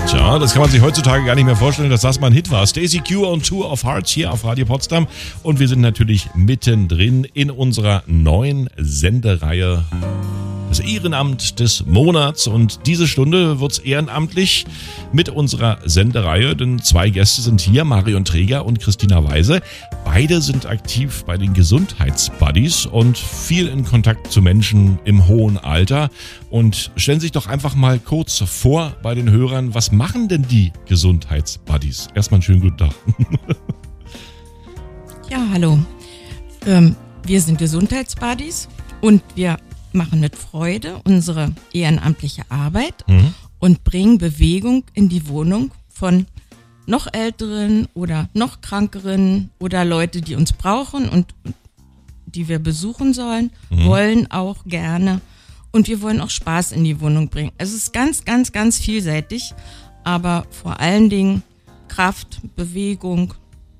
Tja, das kann man sich heutzutage gar nicht mehr vorstellen, dass das mal ein Hit war. Stacey Q on Tour of Hearts hier auf Radio Potsdam. Und wir sind natürlich mittendrin in unserer neuen Sendereihe, das Ehrenamt des Monats. Und diese Stunde wird's ehrenamtlich mit unserer Sendereihe, denn 2 Gäste sind hier, Marion Träger und Christina Weise. Beide sind aktiv bei den Gesundheitsbuddies und viel in Kontakt zu Menschen im hohen Alter. Und stellen sich doch einfach mal kurz vor bei den Hörern, was machen denn die Gesundheitsbuddies? Erstmal einen schönen guten Tag. Ja, hallo. Wir sind Gesundheitsbuddies und wir machen mit Freude unsere ehrenamtliche Arbeit und bringen Bewegung in die Wohnung von noch Älteren oder noch Krankeren oder Leute, die uns brauchen und die wir besuchen sollen, wollen auch gerne. Und wir wollen auch Spaß in die Wohnung bringen. Es ist ganz, ganz, ganz vielseitig, aber vor allen Dingen Kraft, Bewegung,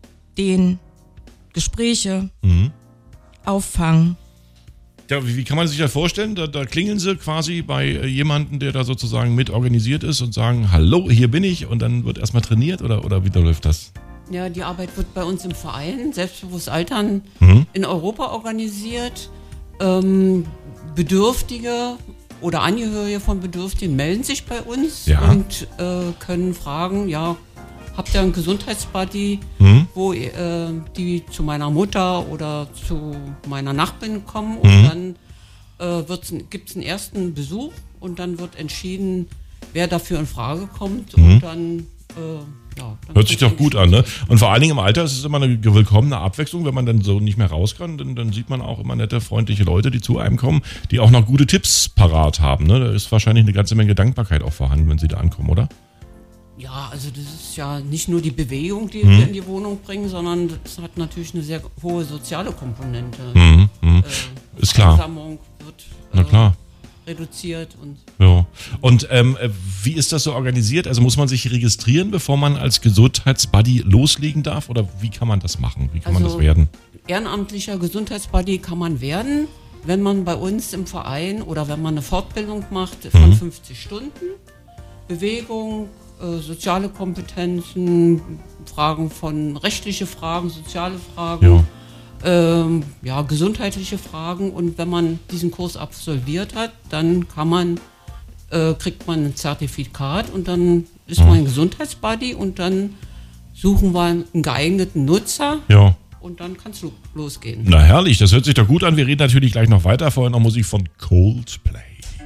Gespräche, Auffangen. Ja, wie kann man sich das vorstellen? Da klingeln sie quasi bei jemandem, der da sozusagen mit organisiert ist und sagen, hallo, hier bin ich, und dann wird erstmal trainiert oder wie läuft das? Ja, die Arbeit wird bei uns im Verein Selbstbewusst Altern in Europa organisiert. Bedürftige oder Angehörige von Bedürftigen melden sich bei uns und können fragen, ja, habt ihr einen Gesundheitsbuddy, wo die zu meiner Mutter oder zu meiner Nachbarin kommen, und dann gibt es einen ersten Besuch und dann wird entschieden, wer dafür in Frage kommt, und dann hört sich doch gut an, ne? Und vor allen Dingen im Alter ist es immer eine willkommene Abwechslung, wenn man dann so nicht mehr raus kann, dann sieht man auch immer nette, freundliche Leute, die zu einem kommen, die auch noch gute Tipps parat haben, ne? Da ist wahrscheinlich eine ganze Menge Dankbarkeit auch vorhanden, wenn sie da ankommen, oder? Ja, also das ist ja nicht nur die Bewegung, die wir in die Wohnung bringen, sondern das hat natürlich eine sehr hohe soziale Komponente. Ist klar. Versammlung wird Na klar. reduziert. Ja. Und wie ist das so organisiert? Also muss man sich registrieren, bevor man als Gesundheitsbuddy loslegen darf? Oder wie kann man das machen? Wie kann man das werden? Ehrenamtlicher Gesundheitsbuddy kann man werden, wenn man bei uns im Verein oder wenn man eine Fortbildung macht von 50 Stunden. Bewegung, soziale Kompetenzen, rechtliche Fragen, soziale Fragen. Ja. Gesundheitliche Fragen, und wenn man diesen Kurs absolviert hat, dann kriegt man ein Zertifikat und dann ist man ein Gesundheitsbuddy, und dann suchen wir einen geeigneten Nutzer und dann kann es losgehen. Na herrlich, das hört sich doch gut an. Wir reden natürlich gleich noch weiter, vorher noch Musik von Coldplay.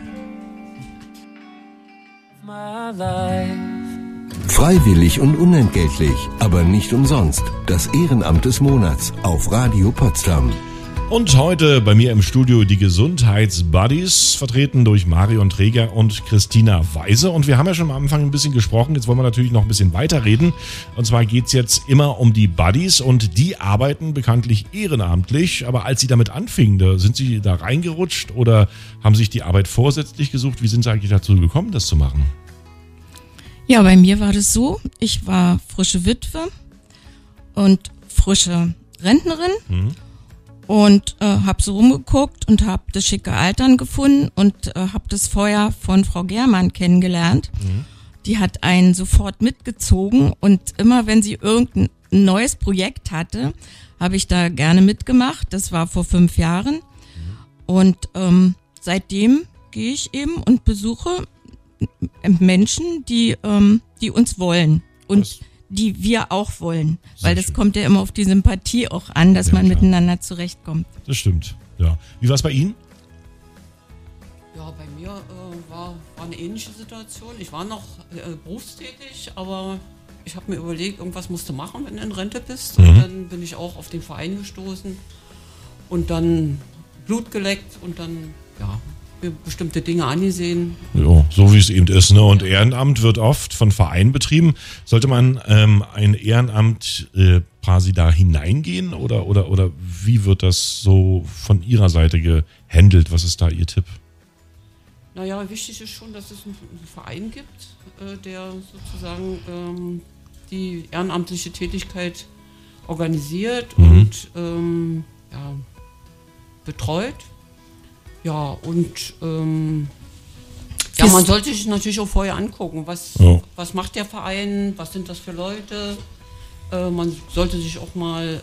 Freiwillig und unentgeltlich, aber nicht umsonst. Das Ehrenamt des Monats auf Radio Potsdam. Und heute bei mir im Studio die Gesundheitsbuddies, vertreten durch Marion Träger und Christina Weise. Und wir haben ja schon am Anfang ein bisschen gesprochen, jetzt wollen wir natürlich noch ein bisschen weiterreden. Und zwar geht es jetzt immer um die Buddies, und die arbeiten bekanntlich ehrenamtlich. Aber als sie damit anfingen, sind sie da reingerutscht oder haben sich die Arbeit vorsätzlich gesucht? Wie sind sie eigentlich dazu gekommen, das zu machen? Ja, bei mir war das so, ich war frische Witwe und frische Rentnerin und habe so rumgeguckt und habe das schicke Altern gefunden und habe das Feuer von Frau Germann kennengelernt. Die hat einen sofort mitgezogen, und immer wenn sie irgendein neues Projekt hatte, habe ich da gerne mitgemacht. Das war vor 5 Jahren und seitdem gehe ich eben und besuche Menschen, die uns wollen und die wir auch wollen. Weil das kommt ja immer auf die Sympathie auch an, dass man miteinander zurechtkommt. Das stimmt, ja. Wie war es bei Ihnen? Ja, bei mir war eine ähnliche Situation. Ich war noch berufstätig, aber ich habe mir überlegt, irgendwas musst du machen, wenn du in Rente bist. Und dann bin ich auch auf den Verein gestoßen und dann Blut geleckt und dann, bestimmte Dinge angesehen. Ja, so wie es eben ist, ne? Und Ehrenamt wird oft von Vereinen betrieben. Sollte man ein Ehrenamt quasi da hineingehen oder wie wird das so von Ihrer Seite gehandelt? Was ist da Ihr Tipp? Naja, wichtig ist schon, dass es einen Verein gibt, der sozusagen die ehrenamtliche Tätigkeit organisiert und betreut. Ja, und wir man sollte sich natürlich auch vorher angucken, was macht der Verein, was sind das für Leute. Man sollte sich auch mal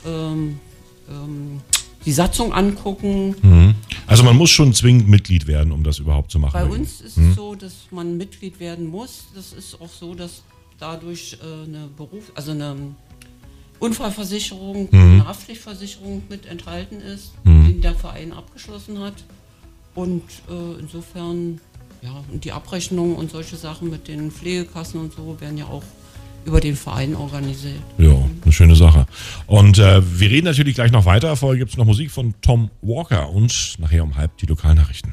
die Satzung angucken. Also man muss schon zwingend Mitglied werden, um das überhaupt zu machen. Bei uns ist es so, dass man Mitglied werden muss. Das ist auch so, dass dadurch eine Unfallversicherung, eine Haftpflichtversicherung mit enthalten ist, die der Verein abgeschlossen hat. Und insofern, und die Abrechnung und solche Sachen mit den Pflegekassen und so werden ja auch über den Verein organisiert. Ja, eine schöne Sache. Und wir reden natürlich gleich noch weiter. Vorher gibt es noch Musik von Tom Walker und nachher um 12:30 die Lokalnachrichten.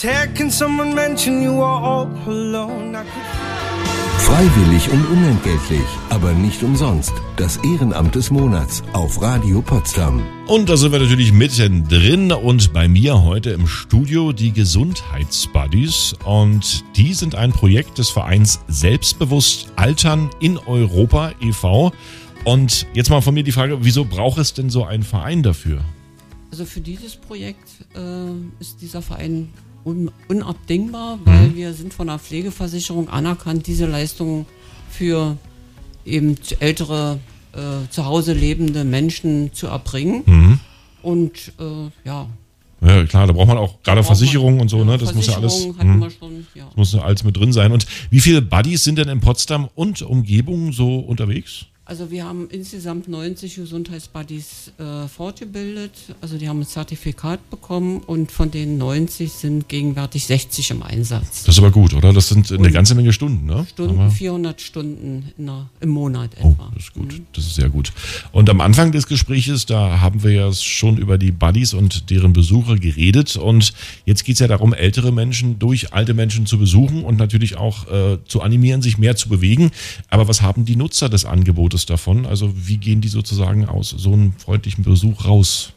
Freiwillig und unentgeltlich, aber nicht umsonst. Das Ehrenamt des Monats auf Radio Potsdam. Und da sind wir natürlich mittendrin und bei mir heute im Studio die Gesundheitsbuddies. Und die sind ein Projekt des Vereins Selbstbewusst Altern in Europa e.V. Und jetzt mal von mir die Frage, wieso braucht es denn so einen Verein dafür? Also für dieses Projekt ist dieser Verein unabdingbar, weil wir sind von der Pflegeversicherung anerkannt, diese Leistungen für eben ältere, zu Hause lebende Menschen zu erbringen. Und ja klar, da braucht man auch gerade Versicherungen und so, ne? Das muss ja alles, das muss ja alles mit drin sein. Und wie viele Buddies sind denn in Potsdam und Umgebung so unterwegs? Also wir haben insgesamt 90 Gesundheitsbuddies fortgebildet, also die haben ein Zertifikat bekommen und von den 90 sind gegenwärtig 60 im Einsatz. Das ist aber gut, oder? Das sind eine ganze Menge Stunden, ne? 400 Stunden im Monat etwa. Oh, das ist gut, das ist sehr gut. Und am Anfang des Gespräches, da haben wir ja schon über die Buddies und deren Besucher geredet und jetzt geht es ja darum, ältere Menschen durch alte Menschen zu besuchen und natürlich auch zu animieren, sich mehr zu bewegen. Aber was haben die Nutzer des Angebotes davon? Also wie gehen die sozusagen aus so einem freundlichen Besuch raus?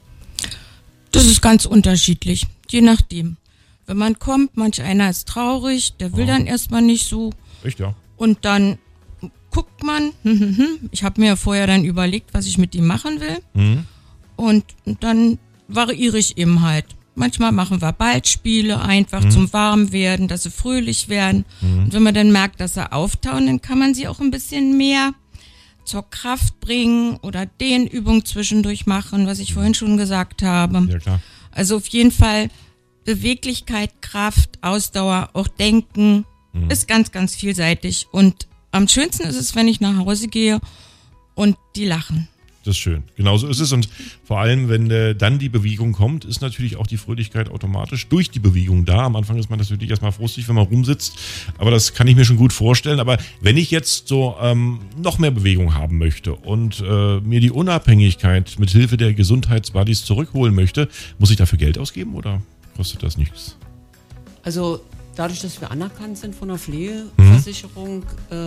Das ist ganz unterschiedlich, je nachdem. Wenn man kommt, manch einer ist traurig, der will dann erstmal nicht so. Echt, ja. Und dann guckt man, ich habe mir vorher dann überlegt, was ich mit ihm machen will. Und dann variiere ich eben halt. Manchmal machen wir Ballspiele einfach zum Warmwerden, dass sie fröhlich werden. Und wenn man dann merkt, dass sie auftauen, dann kann man sie auch ein bisschen mehr zur Kraft bringen oder Dehnübungen zwischendurch machen, was ich vorhin schon gesagt habe. Ja, klar. Also auf jeden Fall Beweglichkeit, Kraft, Ausdauer, auch Denken ist ganz, ganz vielseitig. Und am schönsten ist es, wenn ich nach Hause gehe und die lachen. Das ist schön. Genauso ist es. Und vor allem, wenn dann die Bewegung kommt, ist natürlich auch die Fröhlichkeit automatisch durch die Bewegung da. Am Anfang ist man natürlich erstmal frustig, wenn man rumsitzt. Aber das kann ich mir schon gut vorstellen. Aber wenn ich jetzt so noch mehr Bewegung haben möchte und mir die Unabhängigkeit mit Hilfe der Gesundheitsbuddies zurückholen möchte, muss ich dafür Geld ausgeben oder kostet das nichts? Also dadurch, dass wir anerkannt sind von der Pflegeversicherung,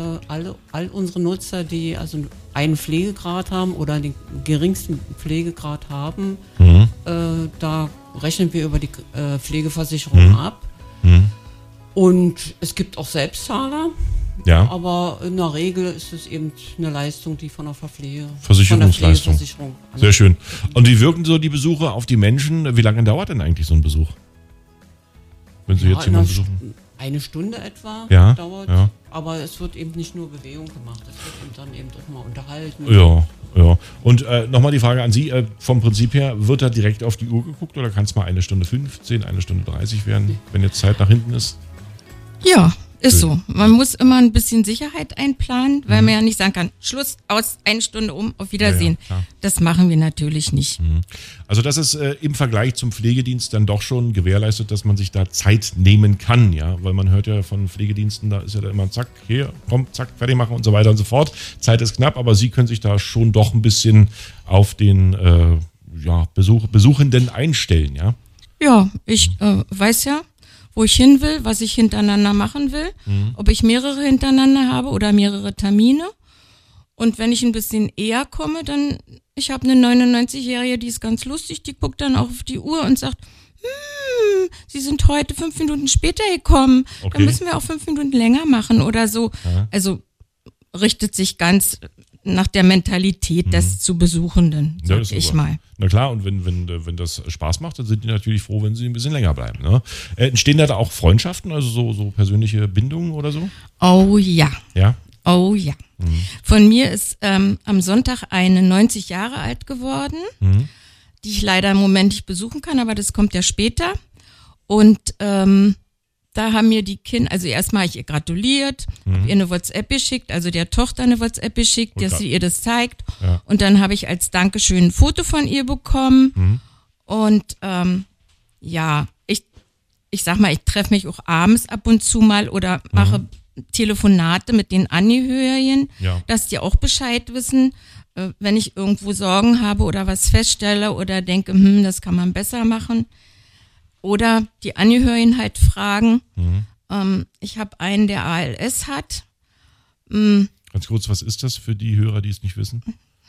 all unsere Nutzer, die also einen Pflegegrad haben oder den geringsten Pflegegrad haben, da rechnen wir über die Pflegeversicherung ab. Und es gibt auch Selbstzahler, aber in der Regel ist es eben eine Leistung, die von der Versicherungsleistung. Sehr schön. Und wie wirken so die Besuche auf die Menschen? Wie lange dauert denn eigentlich so ein Besuch? Wenn Sie jetzt jemanden besuchen? Eine Stunde etwa dauert, aber es wird eben nicht nur Bewegung gemacht, es wird dann eben auch mal unterhalten. Ja. Und nochmal die Frage an Sie, vom Prinzip her, wird da direkt auf die Uhr geguckt oder kann es mal 1:15, 1:30 werden, wenn jetzt Zeit nach hinten ist? Ja, ist so. Man muss immer ein bisschen Sicherheit einplanen, weil man ja nicht sagen kann, Schluss, aus, 1 Stunde um, auf Wiedersehen. Ja, das machen wir natürlich nicht. Also das ist im Vergleich zum Pflegedienst dann doch schon gewährleistet, dass man sich da Zeit nehmen kann, ja, weil man hört ja von Pflegediensten, da ist ja da immer zack, hier, komm, zack, fertig machen und so weiter und so fort. Zeit ist knapp, aber Sie können sich da schon doch ein bisschen auf den Besuchenden einstellen, ja? Ja, ich weiß ja, wo ich hin will, was ich hintereinander machen will, ob ich mehrere hintereinander habe oder mehrere Termine. Und wenn ich ein bisschen eher komme, dann, ich habe eine 99-Jährige, die ist ganz lustig, die guckt dann auch auf die Uhr und sagt, Sie sind heute 5 Minuten später gekommen, dann müssen wir auch 5 Minuten länger machen oder so. Ja. Also richtet sich ganz nach der Mentalität des zu Besuchenden, sag ich mal. Na klar, und wenn das Spaß macht, dann sind die natürlich froh, wenn sie ein bisschen länger bleiben. Ne? Entstehen da auch Freundschaften, also so persönliche Bindungen oder so? Oh ja. Ja? Oh ja. Von mir ist am Sonntag eine 90 Jahre alt geworden, die ich leider im Moment nicht besuchen kann, aber das kommt ja später. Und da haben mir die Kinder, also erstmal habe ich ihr gratuliert, habe ihr eine WhatsApp geschickt, also der Tochter eine WhatsApp geschickt, dass sie ihr das zeigt. Ja. Und dann habe ich als Dankeschön ein Foto von ihr bekommen. Und ja, ich sag mal, ich treffe mich auch abends ab und zu mal oder mache Telefonate mit den Angehörigen, dass die auch Bescheid wissen, wenn ich irgendwo Sorgen habe oder was feststelle oder denke, das kann man besser machen. Oder die Angehörigen halt fragen. Ich habe einen, der ALS hat. Ganz kurz, was ist das für die Hörer, die es nicht wissen?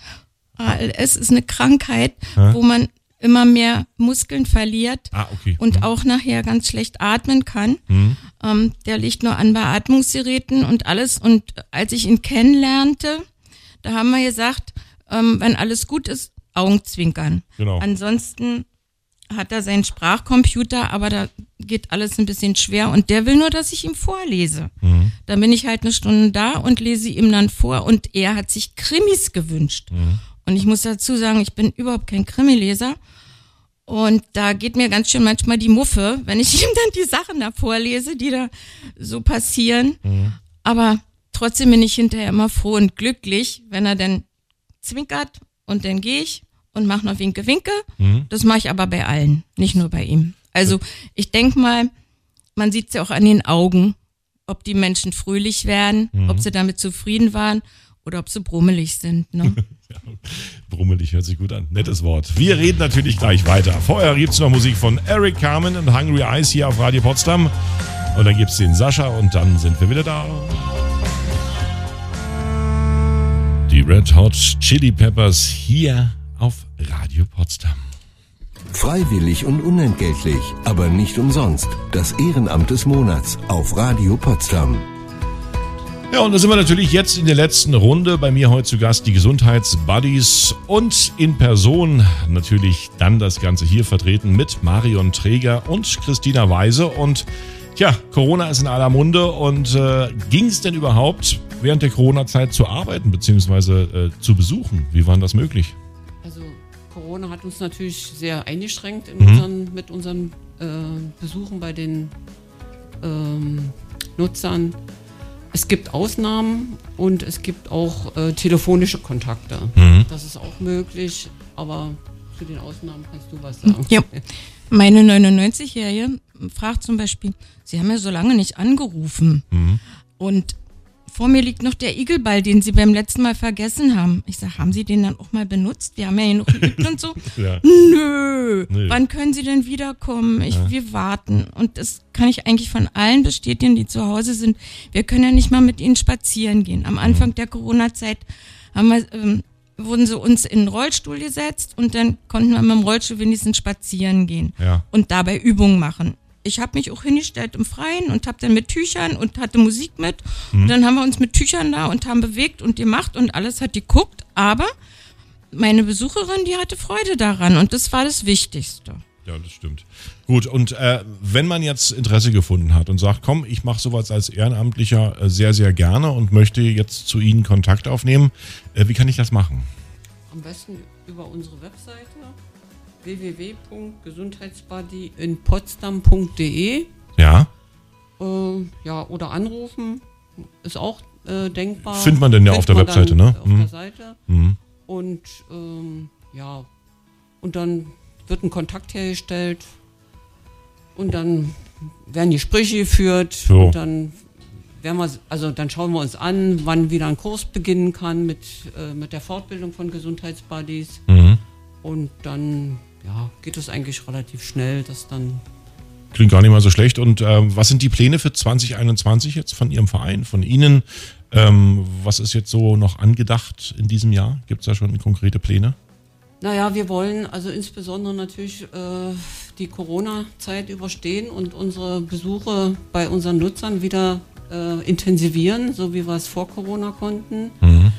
ALS ist eine Krankheit, wo man immer mehr Muskeln verliert und auch nachher ganz schlecht atmen kann. Der liegt nur an Beatmungsgeräten und alles. Und als ich ihn kennenlernte, da haben wir gesagt, wenn alles gut ist, Augenzwinkern. Genau. Ansonsten hat er seinen Sprachcomputer, aber da geht alles ein bisschen schwer und der will nur, dass ich ihm vorlese. Dann bin ich halt eine Stunde da und lese ihm dann vor und er hat sich Krimis gewünscht. Und ich muss dazu sagen, ich bin überhaupt kein Krimileser und da geht mir ganz schön manchmal die Muffe, wenn ich ihm dann die Sachen da vorlese, die da so passieren. Aber trotzdem bin ich hinterher immer froh und glücklich, wenn er dann zwinkert und dann gehe ich und mache noch Winke. Das mache ich aber bei allen, nicht nur bei ihm. Also ich denke mal, man sieht es ja auch an den Augen, ob die Menschen fröhlich werden, ob sie damit zufrieden waren oder ob sie brummelig sind. Ne? Ja, brummelig hört sich gut an. Nettes Wort. Wir reden natürlich gleich weiter. Vorher gibt es noch Musik von Eric Carmen und Hungry Eyes hier auf Radio Potsdam. Und dann gibt es den Sascha und dann sind wir wieder da. Die Red Hot Chili Peppers hier auf Radio Potsdam. Freiwillig und unentgeltlich, aber nicht umsonst. Das Ehrenamt des Monats auf Radio Potsdam. Ja, und da sind wir natürlich jetzt in der letzten Runde. Bei mir heute zu Gast die Gesundheitsbuddies und in Person natürlich dann das Ganze hier vertreten mit Marion Träger und Christina Weise. Und tja, Corona ist in aller Munde und ging es denn überhaupt während der Corona-Zeit zu arbeiten bzw. zu besuchen? Wie war das möglich? Also Corona hat uns natürlich sehr eingeschränkt mit unseren Besuchen bei den Nutzern. Es gibt Ausnahmen und es gibt auch telefonische Kontakte. Das ist auch möglich, aber zu den Ausnahmen kannst du was sagen. Ja, meine 99-Jährige fragt zum Beispiel, Sie haben ja so lange nicht angerufen und vor mir liegt noch der Igelball, den Sie beim letzten Mal vergessen haben. Ich sage, haben Sie den dann auch mal benutzt? Wir haben ja hier noch geübt und so. Ja. Nö, wann können Sie denn wiederkommen? Wir warten. Und das kann ich eigentlich von allen bestätigen, die zu Hause sind. Wir können ja nicht mal mit ihnen spazieren gehen. Am Anfang der Corona-Zeit wurden sie uns in den Rollstuhl gesetzt und dann konnten wir mit dem Rollstuhl wenigstens spazieren gehen und dabei Übungen machen. Ich habe mich auch hingestellt im Freien und habe dann mit Tüchern und hatte Musik mit. Und dann haben wir uns mit Tüchern da und haben bewegt und gemacht und alles hat geguckt. Aber meine Besucherin, die hatte Freude daran und das war das Wichtigste. Ja, das stimmt. Gut, und wenn man jetzt Interesse gefunden hat und sagt, komm, ich mache sowas als Ehrenamtlicher sehr, sehr gerne und möchte jetzt zu Ihnen Kontakt aufnehmen, wie kann ich das machen? Am besten über unsere Webseite www.gesundheitsbuddy-in-potsdam.de. Ja. Oder anrufen, ist auch denkbar. Findet man denn ja auf der Webseite, ne? Auf der Seite. Und und dann wird ein Kontakt hergestellt und dann werden Gespräche geführt und dann dann schauen wir uns an, wann wieder ein Kurs beginnen kann mit der Fortbildung von Gesundheitsbuddies. Und dann geht es eigentlich relativ schnell, dass dann... Klingt gar nicht mal so schlecht. Und was sind die Pläne für 2021 jetzt von Ihrem Verein, von Ihnen? Was ist jetzt so noch angedacht in diesem Jahr? Gibt es da schon konkrete Pläne? Naja, wir wollen also insbesondere natürlich die Corona-Zeit überstehen und unsere Besuche bei unseren Nutzern wieder intensivieren, so wie wir es vor Corona konnten.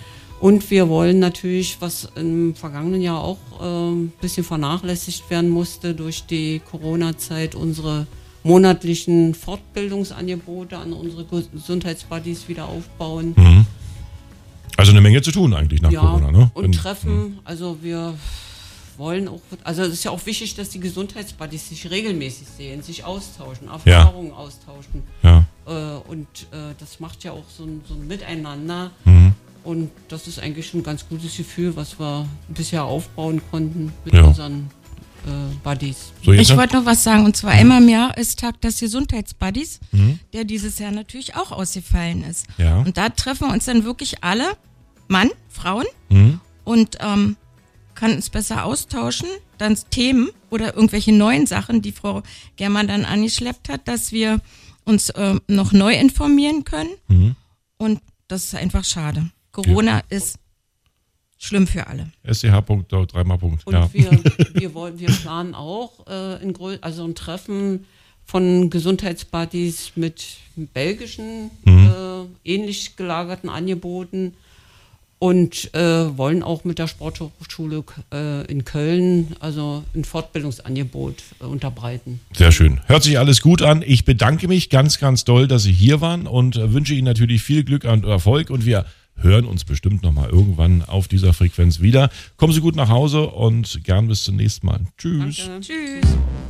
Und wir wollen natürlich, was im vergangenen Jahr auch ein bisschen vernachlässigt werden musste durch die Corona-Zeit, unsere monatlichen Fortbildungsangebote an unsere Gesundheitsbuddies wieder aufbauen. Mhm. Also eine Menge zu tun eigentlich nach Corona, ne? Und Treffen, also wir wollen auch, also es ist ja auch wichtig, dass die Gesundheitsbuddies sich regelmäßig sehen, sich austauschen, Erfahrungen austauschen. Ja. Und das macht ja auch so ein Miteinander. Mhm. Und das ist eigentlich ein ganz gutes Gefühl, was wir bisher aufbauen konnten mit unseren Buddies. So, ich wollte noch was sagen, und zwar einmal im Jahr ist Tag des Gesundheitsbuddies, der dieses Jahr natürlich auch ausgefallen ist. Ja. Und da treffen wir uns dann wirklich alle, Mann, Frauen, und kann uns besser austauschen, dann Themen oder irgendwelche neuen Sachen, die Frau Germann dann angeschleppt hat, dass wir uns noch neu informieren können. Und das ist einfach schade. Corona ist schlimm für alle. SCH. dreimal Punkt. Und wir planen auch ein Treffen von Gesundheitsbuddies mit belgischen ähnlich gelagerten Angeboten und wollen auch mit der Sporthochschule in Köln also ein Fortbildungsangebot unterbreiten. Sehr schön. Hört sich alles gut an. Ich bedanke mich ganz, ganz doll, dass Sie hier waren und wünsche Ihnen natürlich viel Glück und Erfolg und wir hören uns bestimmt nochmal irgendwann auf dieser Frequenz wieder. Kommen Sie gut nach Hause und gern bis zum nächsten Mal. Tschüss. Danke. Tschüss.